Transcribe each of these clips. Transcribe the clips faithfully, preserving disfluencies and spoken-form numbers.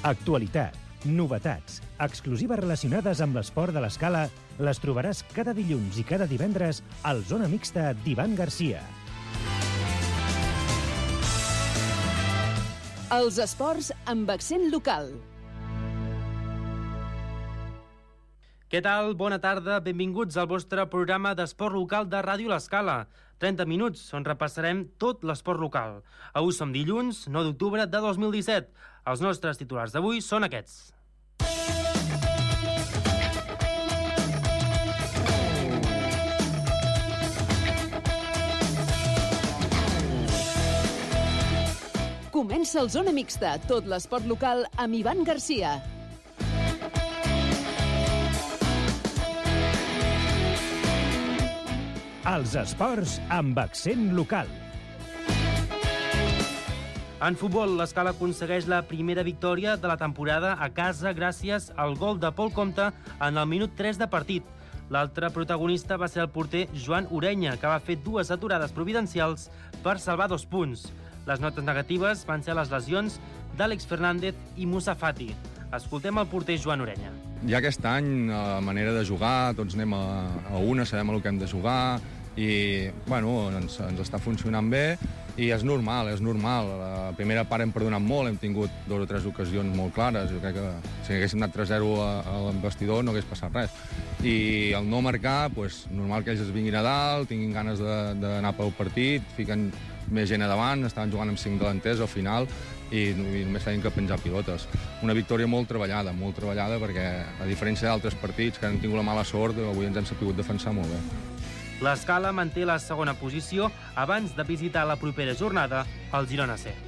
Actualitat, novetats, exclusives relacionades amb l'esport de l'Escala les trobaràs cada dilluns i cada divendres al Zona Mixta d'Ivan Garcia. Els esports amb accent local. Què tal? Bona tarda, benvinguts al vostre programa d'esport local de Ràdio L'Escala. trenta minuts on repassarem tot l'esport local. Avui som dilluns, nou d'octubre de dos mil disset. Els nostres titulars d'avui són aquests. Comença el Zona Mixta, tot l'esport local amb Ivan Garcia. Els esports amb accent local. En futbol, l'Escala aconsegueix la primera victòria de la temporada a casa gràcies al gol de Pol Compte en el minut tres de partit. L'altre protagonista va ser el porter Joan Orenya, que va fer dues aturades providencials per salvar dos punts. Les notes negatives van ser les lesions d'Àlex Fernández i Moussa Fati. Escoltem el porter Joan Orenya. Ja aquest any, a manera de jugar, tots anem a, a una, sabem el que hem de jugar i, bueno, ens, ens està funcionant bé i és normal, és normal. La primera part hem perdonat molt, hem tingut dues o tres ocasions molt clares. Jo crec que si haguéssim anat tres zero al vestidor no hagués passat res. I el no marcar, doncs, normal que ells es vinguin a dalt, tinguin ganes d'anar pel partit, fiquen més gent a davant, estaven jugant amb cinc delanters al final i, i només feien que penjar pilotes. Una victòria molt treballada, molt treballada, perquè a diferència d'altres partits que han tingut la mala sort, avui ens hem sabut defensar molt bé. L'Escala manté la segona posició abans de visitar la propera jornada al Girona C.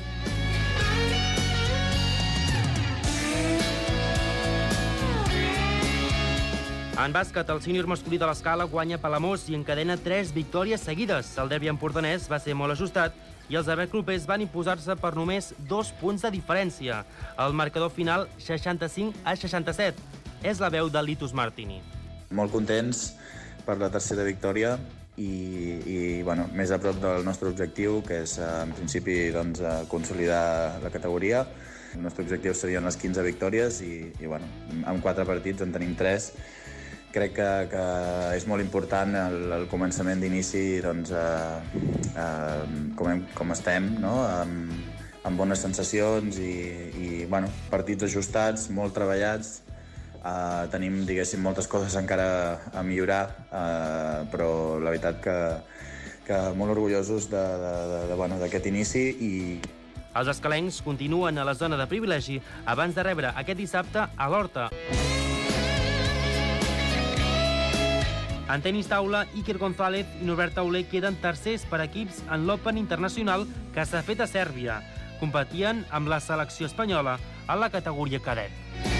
En bàsquet, el sènior masculí de l'Escala guanya Palamós i encadena tres victòries seguides. El derbi empordanès va ser molt ajustat i els aberclubers van imposar-se per només dos punts de diferència. El marcador final, seixanta-cinc a seixanta-set. És la veu de Litus Martini. Molt contents per la tercera victòria i, i bueno, més a prop del nostre objectiu, que és en principi doncs, consolidar la categoria. El nostre objectiu serien les quinze victòries i, i bueno, amb quatre partits en tenim tres. Crec que, que és molt important el, el començament d'inici doncs, eh, eh, com, hem, com estem, no? amb, amb bones sensacions i, i bueno, partits ajustats, molt treballats. Uh, tenim, diguéssim, moltes coses encara a millorar, uh, però la veritat que, que molt orgullosos d'aquest bueno, inici. I... Els escalencs continuen a la zona de privilegi abans de rebre aquest dissabte a l'Horta. En tenis taula, Iker González i Norbert Tauler queden tercers per equips en l'Open Internacional que s'ha fet a Sèrbia. Competien amb la selecció espanyola a la categoria cadet.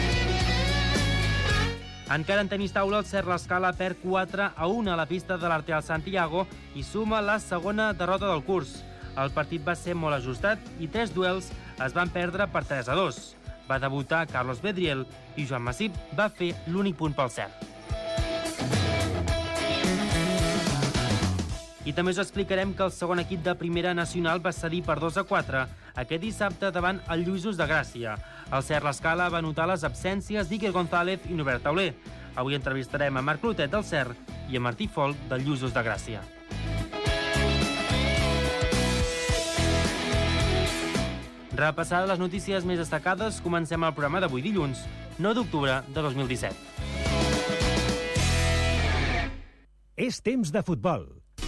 Encara en tenis taula, el Cert l'Escala perd quatre a un a la pista de l'Arteal Santiago i suma la segona derrota del curs. El partit va ser molt ajustat i tres duels es van perdre per tres a dos. Va debutar Carlos Bedriel i Joan Massip va fer l'únic punt pel Cert. I també us explicarem que el segon equip de Primera Nacional va cedir per dos a quatre aquest dissabte davant el Lluïsos de Gràcia. El Cert l'Escala va notar les absències d'Iker González i Norbert Tauler. Avui entrevistarem a Marc Clotet del Cert i a Martí Folk del Lluïsos de Gràcia. Repassades les notícies més destacades, comencem el programa d'avui dilluns, nou d'octubre de dos mil disset. És temps de futbol.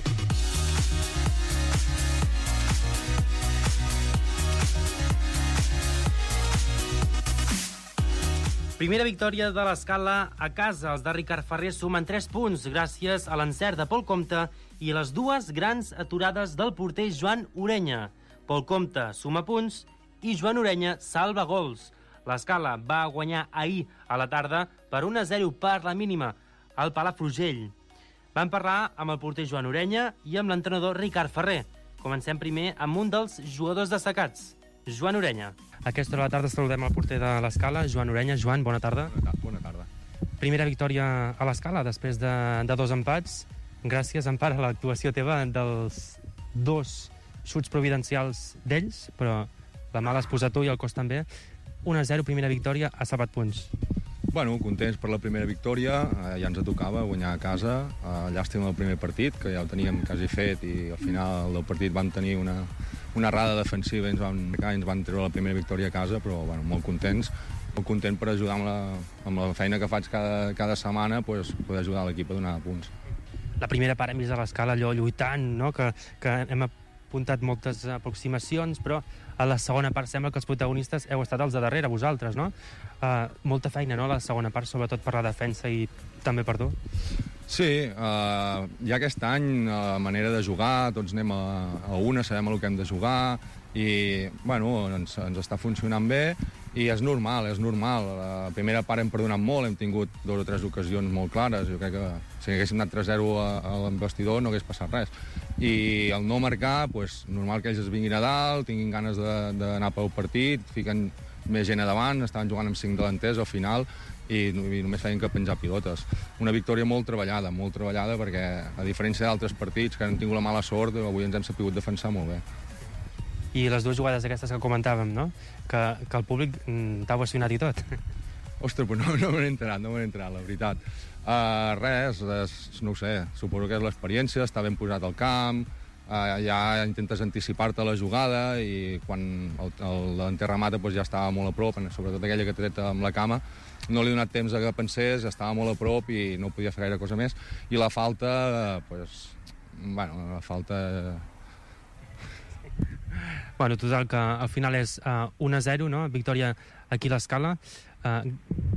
Primera victòria de l'Escala a casa. Els de Ricard Ferrer sumen tres punts gràcies a l'encert de Pol Compte i a les dues grans aturades del porter Joan Orenya. Pol Compte suma punts i Joan Orenya salva gols. L'Escala va guanyar ahir a la tarda per un a zero per la mínima al Palafrugell. Vam parlar amb el porter Joan Orenya i amb l'entrenador Ricard Ferrer. Comencem primer amb un dels jugadors destacats, Joan Orenya. A aquesta hora de la tarda saludem el porter de l'Escala, Joan Orenya. Joan, bona tarda. Bona tarda. Primera victòria a l'Escala després de, de dos empats. Gràcies, en part, a l'actuació teva dels dos xuts providencials d'ells, però la mà l'has posat tu i el cos també. un a zero, primera victòria, ha salvat punts. Bueno, contents per la primera victòria, eh, ja ens tocava guanyar a casa, eh, llàstima el primer partit, que ja ho teníem quasi fet, i al final del partit vam tenir una, una errada defensiva i ens van marcar i ens van treure la primera victòria a casa, però bueno, molt contents, molt content per ajudar amb la, amb la feina que faig cada, cada setmana, pues, poder ajudar l'equip a donar punts. La primera part hem vist a l'escala allò lluitant, no? que, que hem apuntat moltes aproximacions, però a la segona part sembla que els protagonistes heu estat els de darrere, vosaltres, no? Uh, molta feina, no?, a la segona part, sobretot per la defensa i també per tu. Sí, uh, ja aquest any la uh, manera de jugar, tots anem a, a una, sabem el que hem de jugar i, bueno, ens, ens està funcionant bé i és normal, és normal. La primera part hem perdonat molt, hem tingut dues o tres ocasions molt clares. Jo crec que si haguéssim anat tres zero a, a l'embastidor no hagués passat res. I el no marcar, pues, normal que ells es vinguin a dalt, tinguin ganes d'anar pel partit, fiquen més gent a davant, estaven jugant amb cinc delanters al final i, i només feien que penjar pilotes. Una victòria molt treballada, molt treballada, perquè a diferència d'altres partits que han tingut la mala sort, avui ens hem sabut defensar molt bé. I les dues jugades aquestes que comentàvem, no?, que, que el públic mm, t'ha ovacionat i tot. Ostres, però no, no me n'he enterat, no me n'he enterat, la veritat. Uh, res, és, no ho sé, suposo que és l'experiència, està ben posat al camp, uh, ja intentes anticipar-te la jugada i quan el, el delanter remata pues, ja estava molt a prop, sobretot aquella que tret amb la cama, no li he donat temps a que pensés, estava molt a prop i no podia fer gaire cosa més. I la falta, uh, pues, bueno, la falta... Bueno, total, que al final és uh, un a zero, no?, victòria aquí a l'Escala. Uh,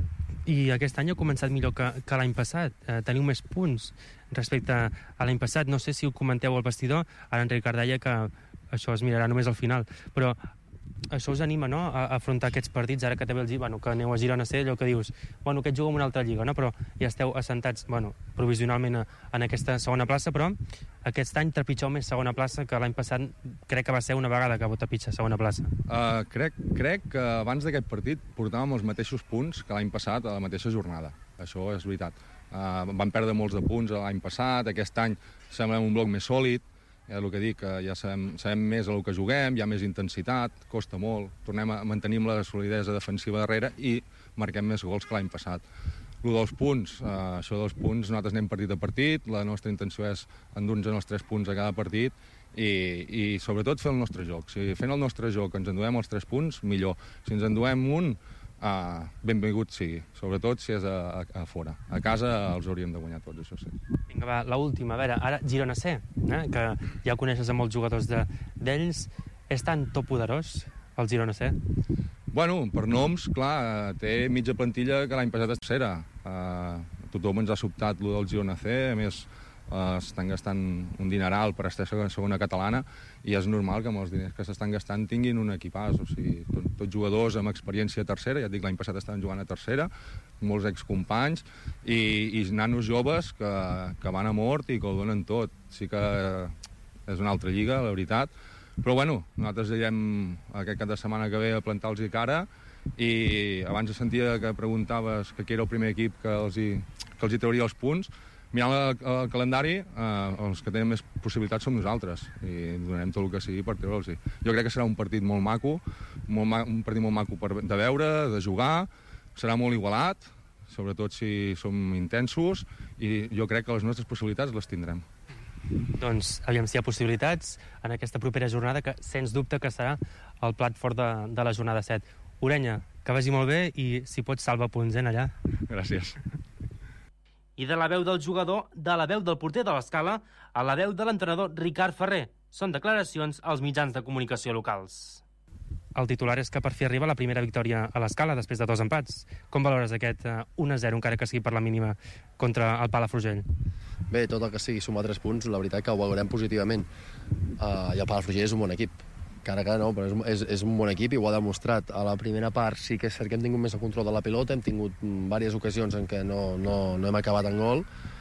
I aquest any ha començat millor que, que l'any passat. Uh, teniu més punts respecte a l'any passat. No sé si ho comenteu al vestidor. Ara en Ricard deia que això es mirarà només al final. Però això us anima, no?, a afrontar aquests partits, ara que també els dic, bueno, que aneu a Girona C, allò que dius, bueno, aquest juga en una altra lliga, no?, però ja esteu assentats, bueno, provisionalment en aquesta segona plaça, però aquest any trepitjeu més segona plaça que l'any passat, crec que va ser una vegada que vau trepitjar segona plaça. Uh, crec, crec que abans d'aquest partit portàvem els mateixos punts que l'any passat a la mateixa jornada. Això és veritat. Uh, vam perdre molts de punts l'any passat, aquest any semblem un bloc més sòlid, ja el que dic, que ja sabem, sabem més el que juguem, hi ha més intensitat, costa molt, tornem a mantenir la solidesa defensiva darrere i marquem més gols que l'any passat. El dels punts, eh, això dels punts, nosaltres anem partit a partit, la nostra intenció és endur-nos els tres punts a cada partit i, i sobretot fer el nostre joc. Si fent el nostre joc ens enduem els tres punts, millor. Si ens enduem un, Uh, benvingut sigui, sobretot si és a, a, a fora. A casa els hauríem de guanyar tots, això sí. Vinga, va, l'última. A veure, ara Girona C, eh, que ja coneixes a molts jugadors d'ells. De, és tan top poderós, el Girona C? Bueno, per noms, clar, té mitja plantilla que l'any passat és tercera. Uh, tothom ens ha sobtat lo del Girona C, a més Uh, estan gastant un dineral per estar a segona catalana i és normal que amb els diners que s'estan gastant tinguin un equipàs, o sigui, tot, tots jugadors amb experiència a tercera, ja et dic, l'any passat estaven jugant a tercera, molts excompanys i, i nanos joves que, que van a mort i que ho donen tot. Sí que és una altra lliga, la veritat, però bueno, nosaltres irem aquest cap de setmana que ve a plantar-los cara i abans sentia que preguntaves que qui era el primer equip que els hi, que els hi trauria els punts. Mirant el, el calendari, eh, els que tenen més possibilitats som nosaltres i donarem tot el que sigui per treure'ls-hi. Jo crec que serà un partit molt maco, molt ma un partit molt maco per, de veure, de jugar, serà molt igualat, sobretot si som intensos, i jo crec que les nostres possibilitats les tindrem. Doncs, aviam si hi ha possibilitats en aquesta propera jornada, que sens dubte que serà el plat fort de, de la jornada set. Orenya, que vagi molt bé i si pots salva punts, eh, allà. Gràcies. I de la veu del jugador, de la veu del porter de l'Escala, a la veu de l'entrenador Ricard Ferrer. Són declaracions als mitjans de comunicació locals. El titular és que per fi arriba la primera victòria a l'Escala després de dos empats. Com valores aquest un a zero, encara que sigui per la mínima, contra el Palafrugell? Bé, tot el que sigui sumar tres punts, la veritat que ho valorem positivament. Uh, I el Palafrugell és un bon equip. Cara que no, però és, és, és un bon equip i ho ha demostrat. A la primera part sí que és cert que hem tingut més el control de la pilota, hem tingut diverses ocasions en què no, no, no hem acabat en gol,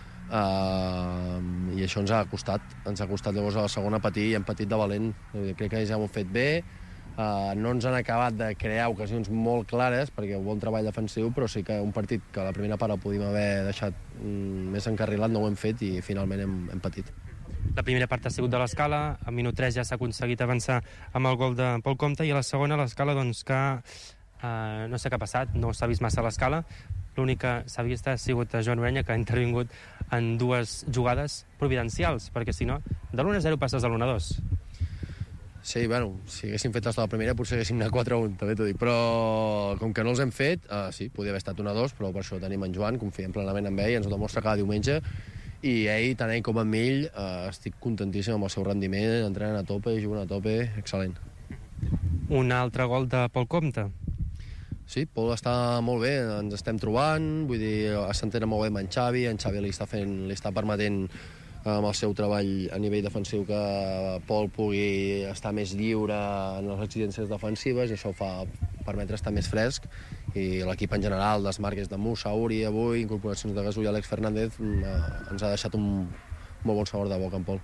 uh, i això ens ha costat. Ens ha costat llavors a la segona patir i hem patit de valent. Crec que ja ho hem fet bé, uh, no ens han acabat de crear ocasions molt clares, perquè un bon treball defensiu, però sí que un partit que a la primera part el podíem haver deixat mm, més encarrilat, no ho hem fet i finalment hem, hem patit. La primera part ha sigut de l'Escala, a minut tres ja s'ha aconseguit avançar amb el gol de Pol Comte, i a la segona l'Escala, doncs, que eh, no sé què ha passat, no s'ha vist massa a l'Escala. L'únic que s'ha vist ha sigut Joan Orenya, que ha intervingut en dues jugades providencials, perquè si no, de l'u a zero passes a l'u a dos. Sí, bueno, si haguéssim fet les de la primera potser haguéssim anat quatre a un, també t'ho dic, però com que no els hem fet, eh, sí, podria haver estat un a dos, però per això tenim en Joan, confiem plenament en ell, ens ho demostra cada diumenge, i ell, tant ell com amb ell, eh, estic contentíssim amb el seu rendiment, entrenen a tope, juguen a tope, excel·lent. Un altre gol de Pol Comte. Sí, Pol està molt bé, ens estem trobant, vull dir, s'entén molt bé amb en Xavi, en Xavi li està, fent, li està permetent amb el seu treball a nivell defensiu que Pol pugui estar més lliure en les exigències defensives, i això ho fa permetre estar més fresc, i l'equip en general, les marques de Musa, Uri, avui, incorporacions de Gasol i Àlex Fernández, ens ha deixat un molt bon sabor de boca en Pol.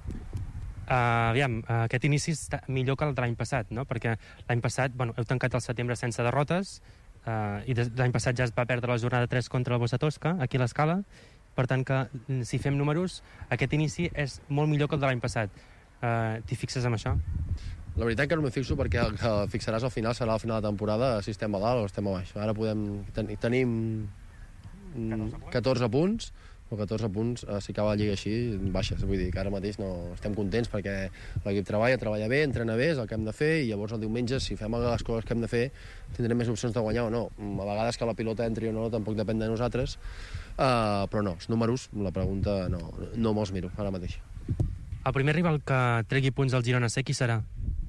Uh, aviam, uh, aquest inici està millor que el de l'any passat, no? Perquè l'any passat, bueno, heu tancat el setembre sense derrotes, uh, i l'any passat ja es va perdre la jornada tres contra el Bossa Tosca, aquí a l'Escala. Per tant, que si fem números, aquest inici és molt millor que el de l'any passat. Uh, T'hi fixes amb això? La veritat que no m'hi fixo, perquè el que fixaràs al final serà al final de temporada si estem a dalt o estem a baix. Ara podem ten tenim catorze punts, o catorze punts, eh, si acaba la Lliga així, baixes. Vull dir que ara mateix no estem contents perquè l'equip treballa, treballa bé, entrena bé, és el que hem de fer, i llavors el diumenge, si fem les coses que hem de fer, tindrem més opcions de guanyar o no. A vegades que la pilota entri o no tampoc depèn de nosaltres, uh, però no, els números, la pregunta no, no me'ls miro ara mateix. El primer rival que tregui punts al Girona C, qui serà?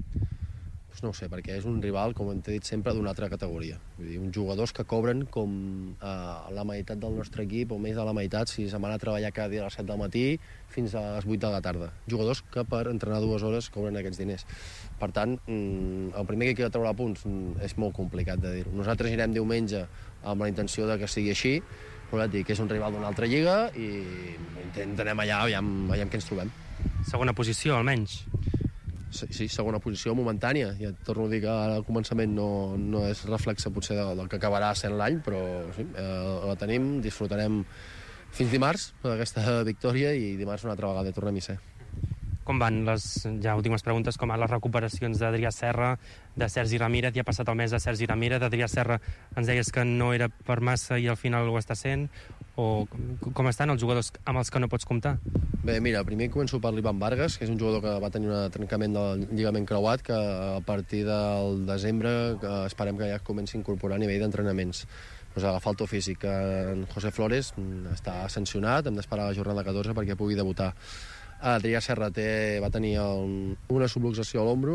Pues no ho sé, perquè és un rival, com hem dit sempre, d'una altra categoria. Vull dir, uns jugadors que cobren com eh, la meitat del nostre equip, o més de la meitat, si se'n van a treballar cada dia a les set del matí fins a les vuit de la tarda. Jugadors que per entrenar dues hores cobren aquests diners. Per tant, el primer que quiera treure punts és molt complicat de dir-ho. Nosaltres irem diumenge amb la intenció de que sigui així, però et dic que és un rival d'una altra lliga i intentarem allà, aviam, aviam què ens trobem. Segona posició, almenys. Sí, sí, segona posició momentània. Ja et torno a dir que ara al començament no, no és reflexe potser del que acabarà sent l'any, però sí, eh, la tenim, disfrutarem fins dimarts d'aquesta victòria, i dimarts una altra vegada tornem-hi ser. Com van les, ja últimes preguntes, com van les recuperacions d'Adrià Serra, de Sergi Ramírez? Ja ha passat el mes de Sergi Ramírez, d'Adrià Serra ens deies que no era per massa i al final ho està sent, o com estan els jugadors amb els que no pots comptar? Bé, mira, primer començo per l'Ivan Vargas, que és un jugador que va tenir un trencament del lligament creuat, que a partir del desembre que esperem que ja comenci a incorporar a nivell d'entrenaments. Pues agafar el to físic. En José Flores està sancionat, hem d'esperar la jornada catorze perquè pugui debutar. Adrià Serra té, va tenir un, una subluxació a l'ombro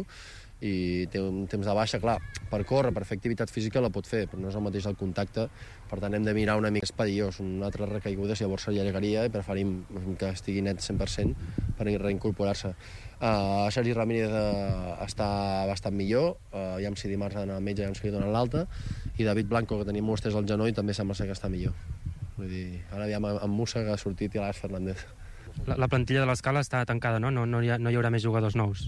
i té un temps de baixa. Clar, per córrer, per fer activitat física la pot fer, però no és el mateix el contacte, per tant hem de mirar una mica espadiós, una altra recaiguda, si llavors s'allargaria, i preferim que estigui net cent per cent per reincorporar-se. Uh, Sergi Ramírez uh, està bastant millor, uh, ja si dimarts ha d'anar al metge, ja si li donen l'alta, i David Blanco, que tenia mostres al genoll, també sembla ser que està millor. Vull dir, ara aviam amb Musa, que ha sortit, i l'Àlex Fernández. La, la plantilla de l'Escala està tancada, no? No, no, hi ha, no hi haurà més jugadors nous.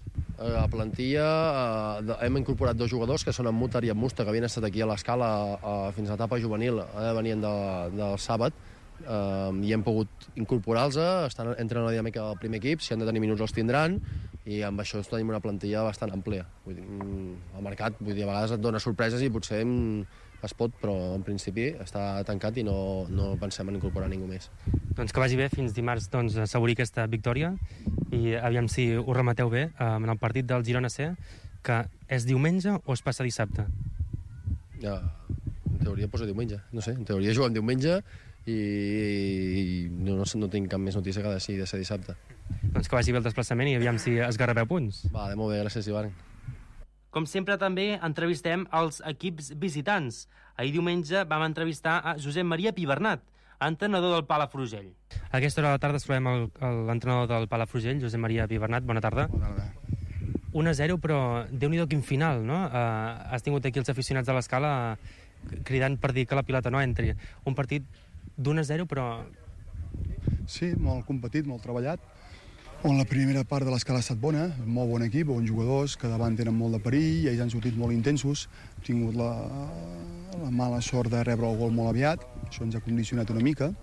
A la plantilla eh, hem incorporat dos jugadors, que són en Mutar i en Musta, que havien estat aquí a l'Escala eh, fins a l'etapa juvenil, eh, venien de, del Sàbat, eh, i hem pogut incorporar-los, estan entren a la dinàmica del primer equip, si han de tenir minuts els tindran, i amb això tenim una plantilla bastant àmplia. Vull dir, el mercat, vull dir, a vegades et dona sorpreses i potser es pot, però en principi està tancat i no, no pensem en incorporar ningú més. Doncs que vagi bé, fins dimarts doncs, assegurir aquesta victòria, i aviam si ho remateu bé eh, en el partit del Girona C, que és diumenge o es passa dissabte? Ja, en teoria posa diumenge, no sé, en teoria juguem diumenge i, i no, no, no tinc cap més notícia que de, sí, de ser dissabte. Doncs que vagi bé el desplaçament i aviam si esgarrapeu punts. Vale, molt bé, gràcies, Ivan. Com sempre, també entrevistem els equips visitants. Ahir diumenge vam entrevistar a Josep Maria Pibernat, entrenador del Palafrugell. A aquesta hora de la tarda trobem l'entrenador del Palafrugell, Josep Maria Pibernat. Bona tarda. Bona tarda. un a zero, però Déu-n'hi-do quin final, no? Uh, has tingut aquí els aficionats de l'Escala cridant per dir que la pilota no entri. Un partit d'un a zero, però... Sí, molt competit, molt treballat, on la primera part de l'Escala ha estat bona, molt bon equip, bons jugadors, que davant tenen molt de perill, i ells han sortit molt intensos, hem tingut la, la mala sort de rebre el gol molt aviat, això ens ha condicionat una mica,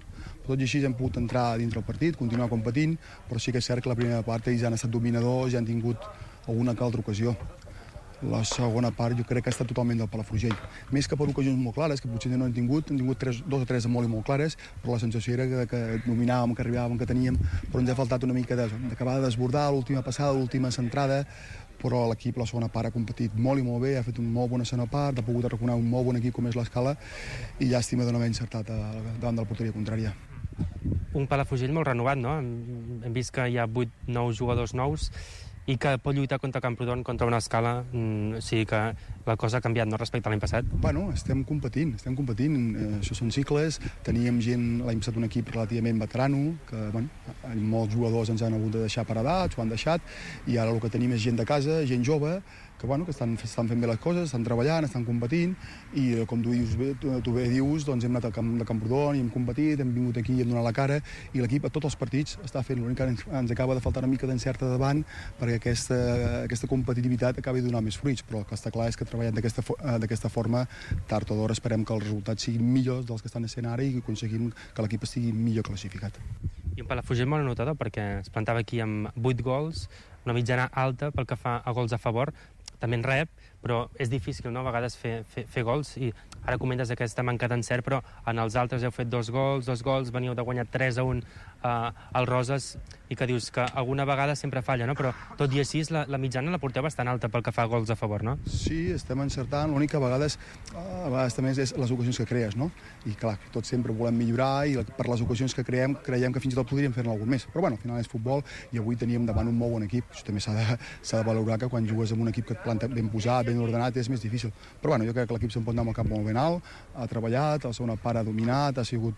Tot i així hem pogut entrar dintre el partit, continuar competint, però sí que és cert que la primera part ells han estat dominadors i han tingut alguna que altra ocasió. La segona part jo crec que ha estat totalment del Palafrugell. Més que per ocasions molt clares, que potser no han tingut, han tingut tres, dos o tres molt i molt clares, però la sensació era que, que dominàvem, que arribàvem, que teníem, però ens ha faltat una mica d'acabar de desbordar l'última passada, l'última centrada, però l'equip la segona part ha competit molt i molt bé, ha fet una molt bona segona part, ha pogut arraconar un molt bon equip com és l'Escala i llàstima de no haver encertat davant de la porteria contrària. Un Palafrugell molt renovat, no? Hem vist que hi ha vuit, nou jugadors nous i que pot lluitar contra Camprodon, contra una Escala, o sigui que la cosa ha canviat, no?, respecte a l'any passat. Bueno, estem competint, estem competint, eh, això són cicles, teníem gent, l'any passat un equip relativament veterano, que, bueno, molts jugadors ens han hagut de deixar per edat, ho han deixat, i ara el que tenim és gent de casa, gent jove, que, bueno, que estan, estan fent bé les coses, estan treballant, estan competint, i com tu, dius, tu, tu bé dius, doncs hem anat al camp de Camprodon i hem competit, hem vingut aquí i hem donat la cara, i l'equip a tots els partits està fent, l'únic que ens, ens acaba de faltar una mica d'encert a davant perquè aquesta, aquesta competitivitat acabi de donar més fruits, però el que està clar és que treballant d'aquesta forma, tard o d'hora esperem que els resultats siguin millors dels que estan sent ara i que aconseguim que l'equip estigui millor classificat. I un Palafrugell molt anotador, perquè es plantava aquí amb vuit gols, una mitjana alta pel que fa a gols a favor, també en rep, però és difícil, no?, a vegades fer, fer, fer gols, i ara comentes aquesta manca d'encert, però en els altres heu fet dos gols, dos gols, veníeu de guanyar tres a un eh, al Roses, i que dius que alguna vegada sempre falla, no? Però tot i així la, la mitjana la porteu bastant alta pel que fa a gols a favor, no? Sí, estem encertant, l'únic que a vegades, a vegades també és les ocasions que crees, no? I clar, tots sempre volem millorar i per les ocasions que creem, creiem que fins i tot podríem fer-ne algun més. Però bueno, al final és futbol i avui teníem davant un molt bon equip. Això també s'ha de, s'ha de valorar, que quan jugues amb un equip que et planta ben posat, ben ordenat, és més difícil. Però bueno, jo crec que l'equip se'n pot anar amb el cap molt ben alt, ha treballat, a la segona part ha dominat, ha sigut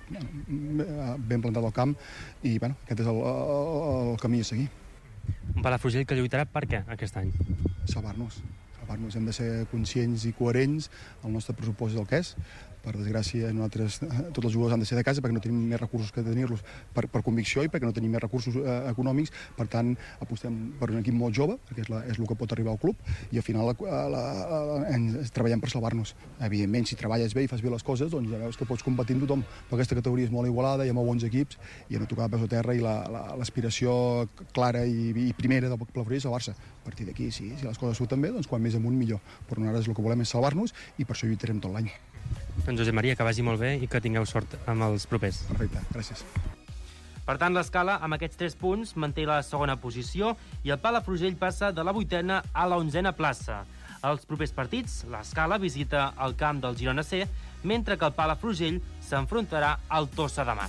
ben plantat al camp i bueno, aquest és el, el, el camí a seguir. Un Palafrugell que lluitarà per què aquest any? Salvar-nos. Salvar-nos. Hem de ser conscients i coherents. El nostre pressupost és el que és. Per desgràcia, nosaltres, tots els jugadors han de ser de casa perquè no tenim més recursos que tenir-los per, per convicció i perquè no tenim més recursos eh, econòmics. Per tant, apostem per un equip molt jove, perquè és, la, és el que pot arribar al club, i al final la, la, la, ens treballem per salvar-nos. Evidentment, si treballes bé i fas bé les coses, doncs ja veus que pots competir amb tothom. Però aquesta categoria és molt igualada, hi ha molt bons equips, i hem de tocar peus a terra, i l'aspiració la, la, clara i, i primera del Palafrugell és salvar-se. A partir d'aquí, sí, si les coses surten bé, doncs quan més amunt millor. Però nosaltres el que volem és salvar-nos i per això lluitarem tot l'any. Doncs Josep Maria, que vagi molt bé i que tingueu sort amb els propers. Perfecte, gràcies. Per tant, l'Escala, amb aquests tres punts, manté la segona posició i el Palafrugell passa de la vuitena a la onzena plaça. Els propers partits, l'Escala visita el camp del Girona C, mentre que el Palafrugell s'enfrontarà al Tossa de Mar.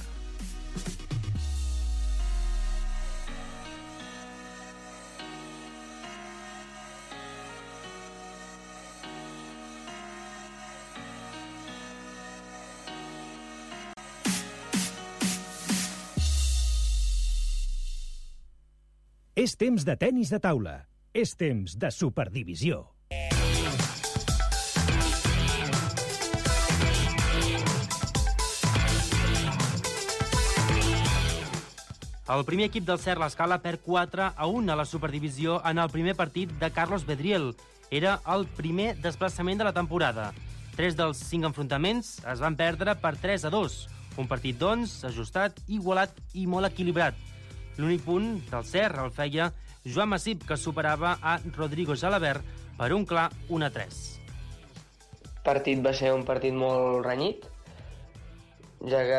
És temps de tenis de taula. És temps de superdivisió. El primer equip del Cert l'Escala perd quatre a un a la superdivisió en el primer partit de Carlos Bedriel. Era el primer desplaçament de la temporada. Tres dels cinc enfrontaments es van perdre per tres a dos. Un partit, doncs, ajustat, igualat i molt equilibrat. L'únic punt del Cert el feia Joan Massip, que superava a Rodrigo Jalabert per un clar un a tres. El partit va ser un partit molt renyit, ja que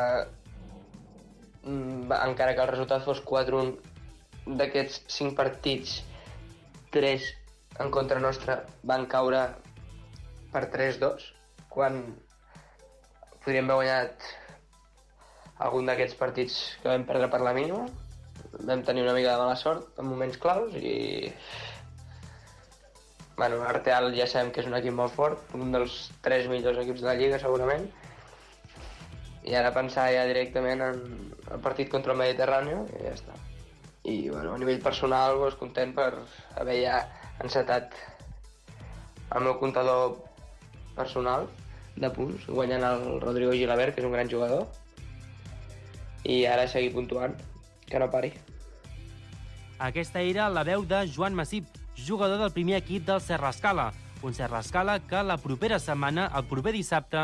encara que el resultat fos quatre a un, d'aquests cinc partits, tres en contra nostra van caure per tres a dos, quan podríem haver guanyat algun d'aquests partits que vam perdre per la mínima. Vam tenir una mica de mala sort en moments claus i... Bueno, Arteal ja sabem que és un equip molt fort, un dels tres millors equips de la Lliga, segurament. I ara pensar ja directament en el partit contra el Mediterrani i ja està. I, bueno, a nivell personal, doncs, content per haver ja encetat el meu comptador personal de punts, guanyant el Rodrigo Jalabert, que és un gran jugador, i ara seguir puntuant, que no pari. Aquesta era la veu de Joan Massip, jugador del primer equip del Cert l'Escala. Un Cert l'Escala que la propera setmana, el proper dissabte,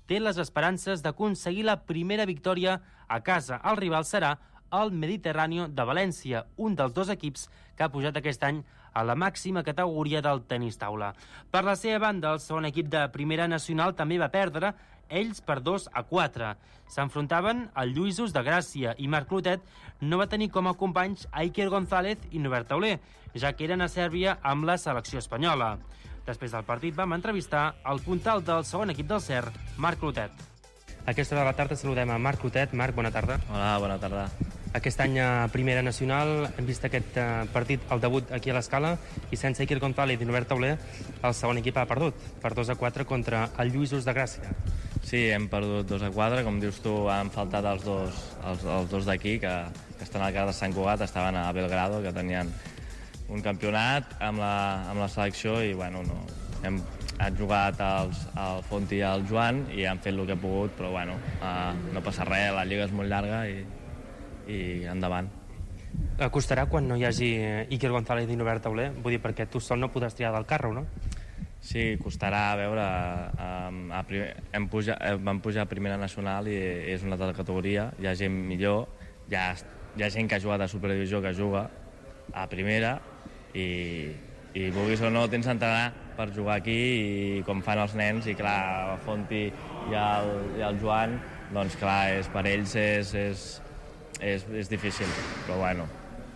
té les esperances d'aconseguir la primera victòria a casa. El rival serà el Mediterráneo de València, un dels dos equips que ha pujat aquest any a la màxima categoria del tenis taula. Per la seva banda, el segon equip de Primera Nacional també va perdre, ells per dos a quatre. S'enfrontaven el Lluïsos de Gràcia i Marc Clotet no va tenir com a companys Iker González i Norbert Tauler, ja que eren a Sèrbia amb la selecció espanyola. Després del partit vam entrevistar el puntal del segon equip del Cer, Marc Clotet. A aquesta hora de la tarda saludem a Marc Clotet. Marc, bona tarda. Hola, bona tarda. Aquest any a Primera Nacional hem vist aquest uh, partit, el debut aquí a l'Escala, i sense Iker González i Norbert Tauler, el segon equip ha perdut per dos a quatre contra el Lluïsos de Gràcia. Sí, hem perdut dos a quatre, com dius tu, han faltat els dos, els, els dos d'aquí, que, que estan al carrer de Sant Cugat, estaven a Belgrado, que tenien un campionat amb la, amb la selecció, i bueno, no, hem, han jugat els, el Fonti i el Joan i han fet el que han pogut, però bueno, uh, no passa res, la lliga és molt llarga i, i endavant. Costarà quan no hi hagi Iker González i Norbert Tauler? Vull dir, perquè tu sol no podràs tirar del carro, no? Sí, costarà, a veure, um, a primer, hem puja, vam pujar a Primera Nacional i és una altra categoria, hi ha gent millor, hi ha, hi ha gent que ha jugat a Superdivisió que juga a Primera i, i vulguis o no tens d'entrenar per jugar aquí i com fan els nens, i clar, el Fonti i el, i el Joan, doncs clar, és, per ells és, és, és, és difícil, però bueno,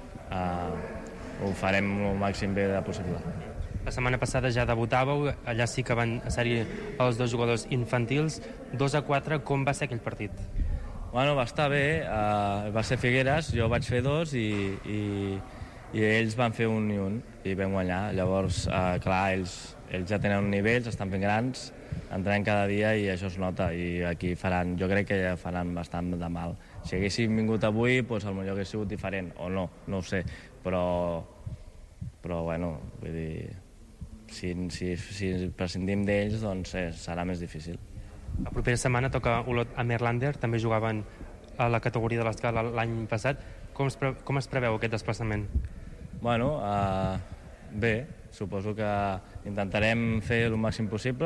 uh, ho farem el màxim bé possible. La setmana passada ja debutàveu, allà sí que van ser-hi els dos jugadors infantils, dos a quatre, com va ser aquell partit? Bueno, va estar bé, uh, va ser Figueres, jo vaig fer dos i, i, i ells van fer un i un, i vam guanyar. Llavors, uh, clar, ells, ells ja tenen un nivell, estan fent grans, entrenen cada dia i això es nota, i aquí faran, jo crec que ja faran bastant de mal. Si haguéssim vingut avui, doncs potser hauria sigut diferent, o no, no ho sé, però, però bueno, vull dir... Si, si, si prescindim d'ells, doncs eh, serà més difícil. La propera setmana toca Olot a Merlander, també jugaven a la categoria de l'Escala l'any passat. Com es, pre com es preveu aquest desplaçament? Bueno, uh, bé, suposo que intentarem fer el màxim possible,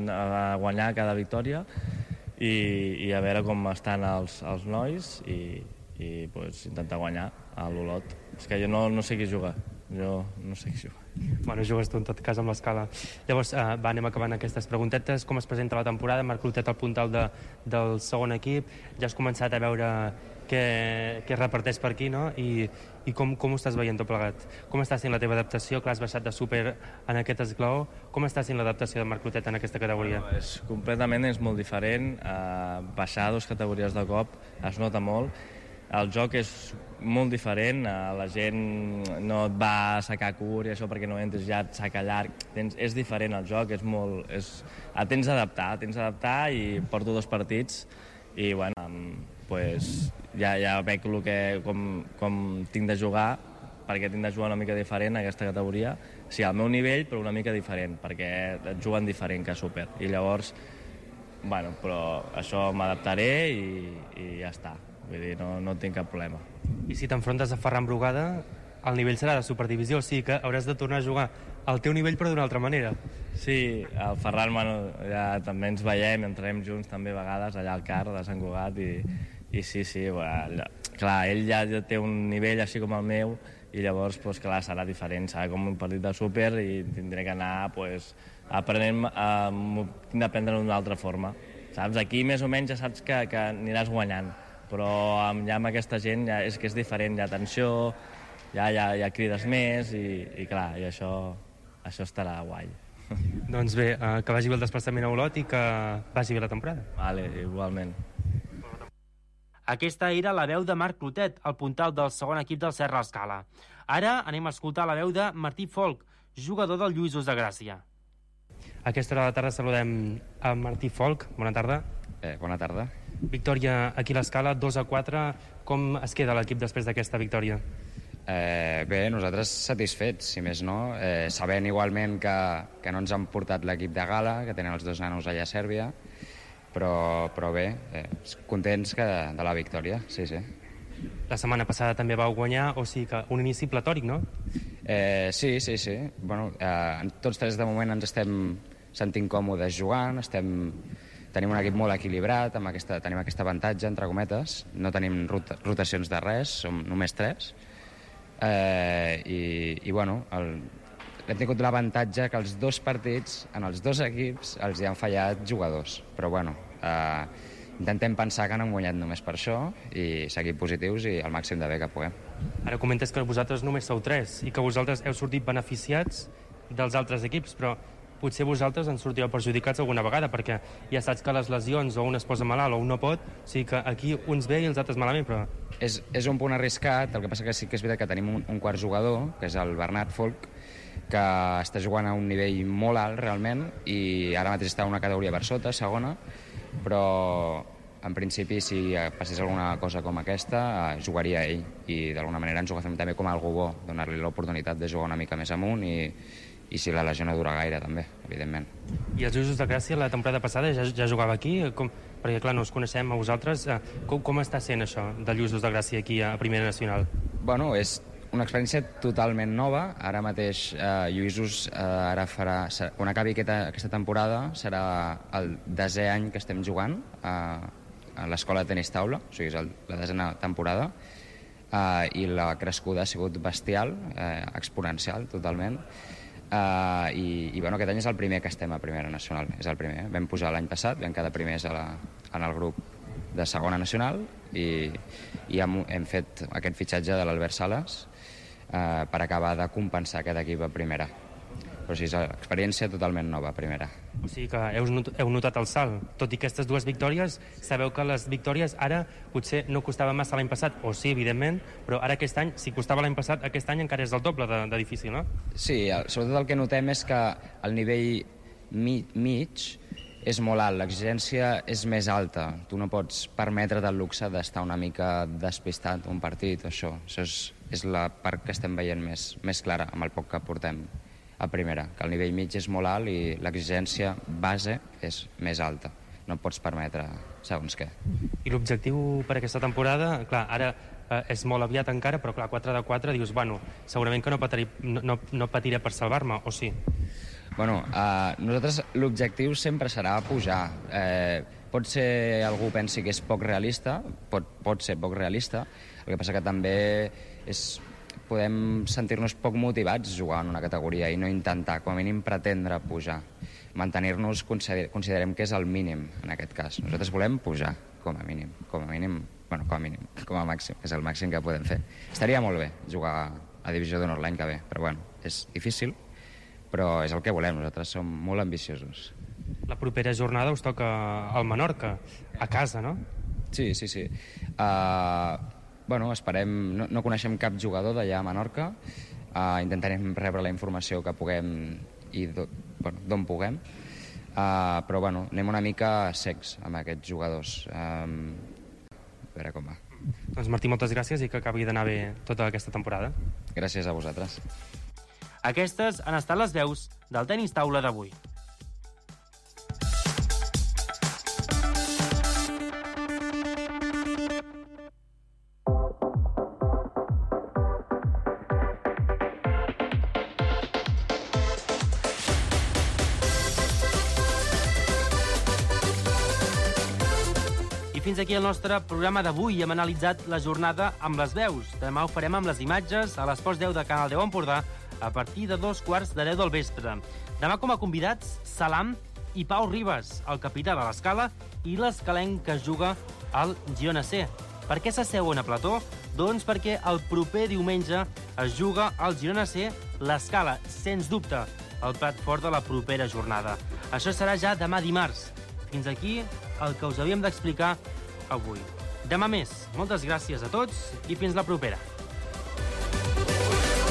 a guanyar cada victòria i, i a veure com estan els, els nois i, i pues, intentar guanyar a l'Olot. És que jo no, no sé qui juga, jo no sé qui juga. Bueno, jugues tu en tot cas amb l'Escala. Llavors, eh, va, anem acabant aquestes preguntetes. Com es presenta la temporada? Marc Clotet al puntal de, del segon equip. Ja has començat a veure què, què es reparteix per aquí, no? I, i com, com ho estàs veient tot plegat? Com està sent la teva adaptació? Clar, has baixat de súper en aquest esglaó. Com està sent l'adaptació de Marc Clotet en aquesta categoria? Bueno, és, completament és molt diferent. Uh, baixar dues categories de cop es nota molt. El joc és molt diferent, la gent no et va a sacar curt i això perquè no entres ja et saca llarg. Tens, és diferent el joc, és molt, és, et tens d'adaptar, tens d'adaptar i porto dos partits i bueno, pues, ja, ja veig el que, com, com tinc de jugar, perquè tinc de jugar una mica diferent a aquesta categoria. Sí, al meu nivell, però una mica diferent, perquè et juguen diferent que a Super. I llavors, bueno, però això m'adaptaré i, i ja està. Vull dir, no, no tinc cap problema. I si t'enfrontes a Ferran Brugada, el nivell serà de Superdivisió, o sigui que hauràs de tornar a jugar al teu nivell però d'una altra manera. Sí, el Ferran, bueno, ja també ens veiem, entrenem junts també a vegades allà al car de Sant Cugat i, i sí, sí, bueno, clar, ell ja, ja té un nivell així com el meu i llavors, pues, clar, serà diferent, serà com un partit de súper i tindré que anar, pues, aprenent, a, tinc d'aprendre d'una altra forma, saps? Aquí més o menys ja saps que, que aniràs guanyant, però amb, ja amb aquesta gent ja, és que és diferent, hi ha tensió, ja, ja, ja crides més i, i clar, i això, això estarà guai. Doncs bé, eh, que vagi bé el desplaçament a Olot i que vagi bé la temporada. Vale, igualment. Aquesta era la veu de Marc Clotet, el puntal del segon equip del Serra Escala. Ara anem a escoltar la veu de Martí Folch, jugador del Lluïsos de Gràcia. A aquesta hora de la tarda saludem a Martí Folch. Bona tarda. Eh, bona tarda. Victòria aquí a l'Escala, dos a quatre. Com es queda l'equip després d'aquesta victòria? Eh, bé, nosaltres satisfets, si més no, eh, sabent igualment que, que no ens han portat l'equip de gala, que tenen els dos nanos allà a Sèrbia, però, però bé, eh, contents que de, de la victòria, sí, sí. La setmana passada també vau guanyar, o sigui que un inici platòric, no? Eh, sí, sí, sí. Bueno, eh, tots tres de moment ens estem sentint còmodes jugant, estem tenim un equip molt equilibrat, amb aquesta, tenim aquest avantatge, entre cometes, no tenim rota, rotacions de res, som només tres, eh, i, i bueno, el, hem tingut l'avantatge que els dos partits, en els dos equips, els hi han fallat jugadors, però bueno, eh, intentem pensar que no hem guanyat només per això i seguir positius i el màxim de bé que puguem. Ara comentes que vosaltres només sou tres i que vosaltres heu sortit beneficiats dels altres equips, però potser vosaltres en sortireu perjudicats alguna vegada, perquè ja saps que les lesions o un es posa malalt o un no pot, o sigui que aquí uns bé i els altres malament, però... És, és un punt arriscat, el que passa que sí que és veritat que tenim un, un quart jugador, que és el Bernat Folk, que està jugant a un nivell molt alt realment i ara mateix està a una categoria per sota, segona, però en principi si passés alguna cosa com aquesta jugaria ell i d'alguna manera ens ho agafem també com algú bo, donar-li l'oportunitat de jugar una mica més amunt i i si la lesió no dura gaire, també, evidentment. I els Lluïsos de Gràcia, la temporada passada, ja, ja jugava aquí? Com, perquè, clar, no us coneixem a vosaltres. Com, com està sent això, de Lluïsos de Gràcia aquí a Primera Nacional? Bueno, és una experiència totalment nova. Ara mateix, eh, Lluïsos, eh, ara farà... Quan acabi aquesta, aquesta temporada, serà el desè any que estem jugant a, a l'escola de tenis taula, o sigui, és el, la desena temporada, eh, i la crescuda ha sigut bestial, eh, exponencial, totalment. Uh, i, i bueno, aquest any és el primer que estem a Primera Nacional, és el primer. Vam pujar l'any passat, vam quedar primers a la, en el grup de Segona Nacional i, i hem, hem fet aquest fitxatge de l'Albert Sales uh, per acabar de compensar aquest equip a Primera. Però sí, és una experiència totalment nova a Primera. O sigui que heu, not heu notat el salt. Tot i aquestes dues victòries, sabeu que les victòries ara potser no costaven massa l'any passat, o sí, evidentment, però ara aquest any, si costava l'any passat, aquest any encara és el doble de, de difícil, no? Sí, sobretot el que notem és que el nivell mi mig és molt alt, l'exigència és més alta. Tu no pots permetre't el luxe d'estar una mica despistat un partit o això. Això és, és la part que estem veient més, més clara amb el poc que portem a Primera, que el nivell mig és molt alt i l'exigència base és més alta. No et pots permetre segons què. I l'objectiu per aquesta temporada, clar, ara eh, és molt aviat encara, però clar, quatre de quatre, dius, bueno, segurament que no patiré, no, no, no patiré per salvar-me, o sí? Bueno, eh, nosaltres l'objectiu sempre serà pujar. Eh, pot ser algú pensi que és poc realista, pot, pot ser poc realista, el que passa que també és... podem sentir-nos poc motivats jugant en una categoria i no intentar, com a mínim, pretendre pujar. Mantenir-nos considerem que és el mínim, en aquest cas. Nosaltres volem pujar, com a mínim. Com a mínim, bueno, com a mínim, com a màxim, que és el màxim que podem fer. Estaria molt bé jugar a Divisió d'Honor l'any que ve, però bueno, és difícil, però és el que volem. Nosaltres som molt ambiciosos. La propera jornada us toca al Menorca, a casa, no? Sí, sí, sí. Uh... Bueno, esperem... No, no coneixem cap jugador d'allà a Menorca. Uh, intentarem rebre la informació que puguem i d'on bueno, puguem. Uh, però, bueno, anem una mica secs amb aquests jugadors. Um, a veure com va. Doncs, Martí, moltes gràcies i que acabi d'anar bé tota aquesta temporada. Gràcies a vosaltres. Aquestes han estat les veus del tenis taula d'avui. Fins aquí el nostre programa d'avui. Hem analitzat la jornada amb les veus. Demà ho farem amb les imatges a l'Esports deu de Canal deu Empordà a partir de dos quarts de deu del vespre. Demà com a convidats, Salam i Pau Ribas, el capità de l'Escala i l'escalenc que juga al Girona C. Per què s'asseuen a plató? Doncs perquè el proper diumenge es juga al Girona C l'Escala, sens dubte, el plat fort de la propera jornada. Això serà ja demà dimarts. Fins aquí el que us havíem d'explicar avui. Demà més. Moltes gràcies a tots i fins la propera.